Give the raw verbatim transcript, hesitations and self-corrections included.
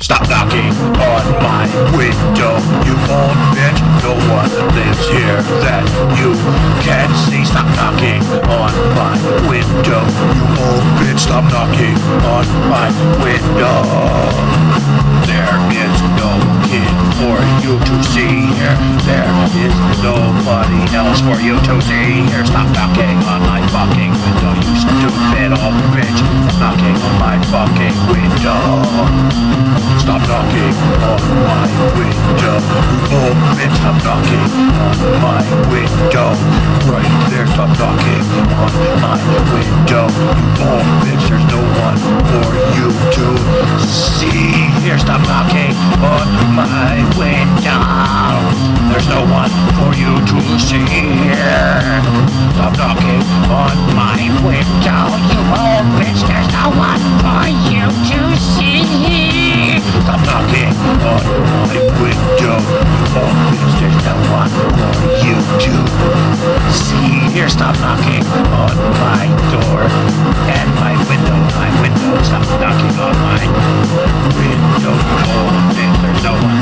Stop knocking on my window, you old bitch. No one lives here that you can see. Stop knocking on my window, you old bitch. Stop knocking on my window. There is no kid for you to see here. There is nobody else for you to see here. Stop knocking on my fucking window, you stupid old bitch. Stop knocking on my fucking window. Stop knocking on my window, you old bitch. Stop knocking on my window. Right there, stop knocking on my window, you old bitch. There's no one for you to see here. Stop knocking on my window. There's no one for you to see here. Stop knocking on my window, you old bitch. There's no one for you to see. Stop knocking on my window, you old bitch. There's no one for you to see here. Stop knocking on my door and my window, my window. Stop knocking on my window, you old bitch. There's no one